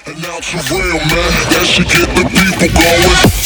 And now it's a real man, that should get the people going.